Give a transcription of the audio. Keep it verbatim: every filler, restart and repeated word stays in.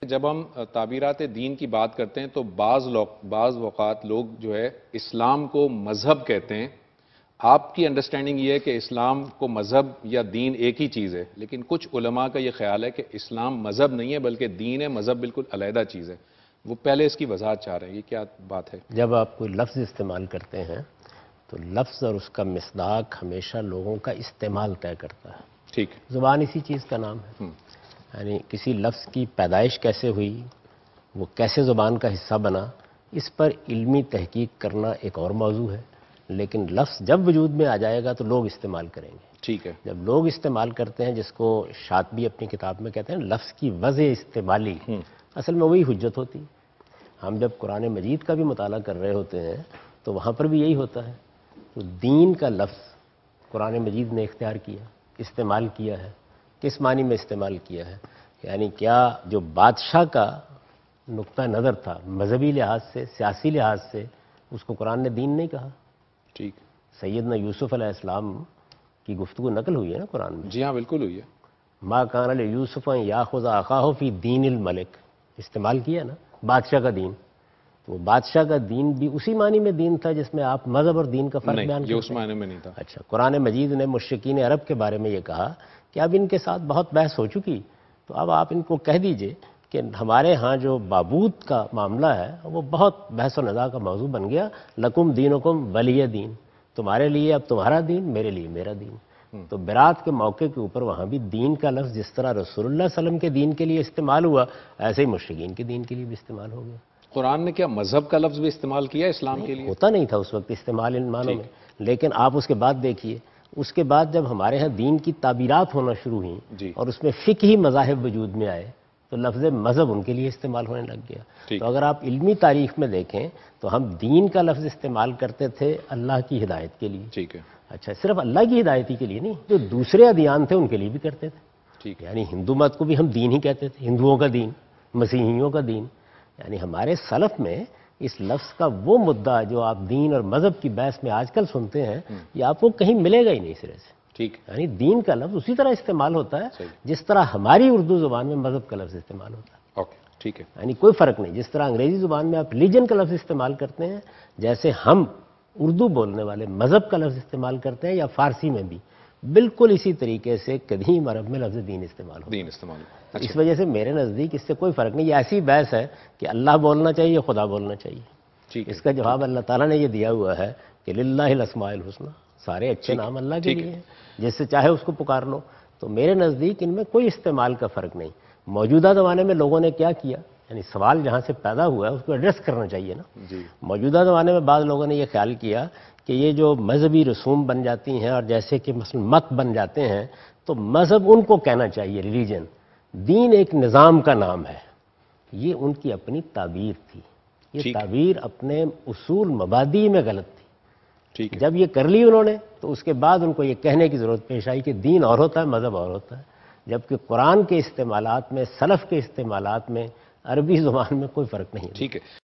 جب ہم تعبیرات دین کی بات کرتے ہیں تو بعض لوگ بعض اوقات لوگ جو ہے اسلام کو مذہب کہتے ہیں. آپ کی انڈرسٹینڈنگ یہ ہے کہ اسلام کو مذہب یا دین ایک ہی چیز ہے، لیکن کچھ علماء کا یہ خیال ہے کہ اسلام مذہب نہیں ہے بلکہ دین ہے، مذہب بالکل علیحدہ چیز ہے. وہ پہلے اس کی وضاحت چاہ رہے ہیں، یہ کیا بات ہے؟ جب آپ کوئی لفظ استعمال کرتے ہیں تو لفظ اور اس کا مصداق ہمیشہ لوگوں کا استعمال طے کرتا ہے. ٹھیک. زبان اسی چیز کا نام ہے. یعنی کسی لفظ کی پیدائش کیسے ہوئی، وہ کیسے زبان کا حصہ بنا، اس پر علمی تحقیق کرنا ایک اور موضوع ہے. لیکن لفظ جب وجود میں آ جائے گا تو لوگ استعمال کریں گے. ٹھیک ہے. جب لوگ استعمال کرتے ہیں، جس کو شاطبی اپنی کتاب میں کہتے ہیں لفظ کی وضع استعمالی، اصل میں وہی حجت ہوتی. ہم جب قرآن مجید کا بھی مطالعہ کر رہے ہوتے ہیں تو وہاں پر بھی یہی ہوتا ہے. تو دین کا لفظ قرآن مجید نے اختیار کیا، استعمال کیا ہے. کس معنی میں استعمال کیا ہے؟ یعنی کیا جو بادشاہ کا نقطہ نظر تھا مذہبی لحاظ سے، سیاسی لحاظ سے، اس کو قرآن نے دین نہیں کہا. ٹھیک. سیدنا یوسف علیہ السلام کی گفتگو نقل ہوئی ہے نا قرآن میں. جی ہاں بالکل ہوئی ہے. ما کان لیوسف ان یاخذ اخاہ فی دین الملک، استعمال کیا نا بادشاہ کا دین. تو وہ بادشاہ کا دین بھی اسی معنی میں دین تھا جس میں آپ مذہب اور دین کا فرق بیان کرتے ہیں. یہ اس معنی میں نہیں تھا. اچھا، قرآن مجید نے مشرکین عرب کے بارے میں یہ کہا کہ اب ان کے ساتھ بہت بحث ہو چکی، تو اب آپ ان کو کہہ دیجئے کہ ہمارے ہاں جو معبود کا معاملہ ہے وہ بہت بحث و نزاع کا موضوع بن گیا. لکم دینکم ولی دین، تمہارے لیے اب تمہارا دین، میرے لیے میرا دین. تو برات کے موقع کے اوپر وہاں بھی دین کا لفظ جس طرح رسول اللہ صلی اللہ علیہ وسلم کے دین کے لیے استعمال ہوا، ایسے ہی مشرکین کے دین کے لیے بھی استعمال ہو گیا. قرآن نے کیا مذہب کا لفظ بھی استعمال کیا اسلام کے لیے؟ ہوتا نہیں تھا اس وقت استعمال ان معنوں میں. لیکن آپ اس کے بعد دیکھیے، اس کے بعد جب ہمارے ہاں دین کی تعبیرات ہونا شروع ہوئیں اور اس میں فقہی مذاہب وجود میں آئے تو لفظ مذہب ان کے لیے استعمال ہونے لگ گیا. تو اگر آپ علمی تاریخ میں دیکھیں تو ہم دین کا لفظ استعمال کرتے تھے اللہ کی ہدایت کے لیے. ٹھیک ہے. اچھا، صرف اللہ کی ہدایت ہی کے لیے نہیں، جو دوسرے ادیان تھے ان کے لیے بھی کرتے تھے. ٹھیک. یعنی ہندو مت کو بھی ہم دین ہی کہتے تھے، ہندوؤں کا دین، مسیحیوں کا دین. یعنی ہمارے سلف میں اس لفظ کا وہ مدعا جو آپ دین اور مذہب کی بحث میں آج کل سنتے ہیں، یہ آپ کو کہیں ملے گا ہی نہیں سرے سے. ٹھیک. یعنی دین کا لفظ اسی طرح استعمال ہوتا ہے جس طرح ہماری اردو زبان میں مذہب کا لفظ استعمال ہوتا ہے. اوکے. ٹھیک ہے. یعنی کوئی فرق نہیں. جس طرح انگریزی زبان میں آپ ریلیجن کا لفظ استعمال کرتے ہیں، جیسے ہم اردو بولنے والے مذہب کا لفظ استعمال کرتے ہیں، یا فارسی میں بھی بالکل اسی طریقے سے قدیم عرب میں لفظ دین استعمال ہوتا ہے. دین استعمال. اس وجہ سے میرے نزدیک اس سے کوئی فرق نہیں. یہ ایسی بحث ہے کہ اللہ بولنا چاہیے، خدا بولنا چاہیے. ٹھیک. اس کا جواب اللہ تعالیٰ نے یہ دیا ہوا ہے کہ للہ الاسماء الحسنی، سارے اچھے نام اللہ کے لیے ہیں، جس سے چاہے اس کو پکار لو. تو میرے نزدیک ان میں کوئی استعمال کا فرق نہیں. موجودہ زمانے میں لوگوں نے کیا کیا، یعنی سوال جہاں سے پیدا ہوا ہے اس کو ایڈریس کرنا چاہیے نا. جی. موجودہ زمانے میں بعض لوگوں نے یہ خیال کیا کہ یہ جو مذہبی رسوم بن جاتی ہیں اور جیسے کہ مثلا مت بن جاتے ہیں تو مذہب ان کو کہنا چاہیے ریلیجن، دین ایک نظام کا نام ہے. یہ ان کی اپنی تعبیر تھی. یہ تعبیر اپنے اصول مبادی میں غلط تھی. ٹھیک. جب یہ کر لی انہوں نے تو اس کے بعد ان کو یہ کہنے کی ضرورت پیش آئی کہ دین اور ہوتا ہے، مذہب اور ہوتا ہے. جبکہ قرآن کے استعمالات میں، سلف کے استعمالات میں، عربی زبان میں کوئی فرق نہیں. ٹھیک ہے.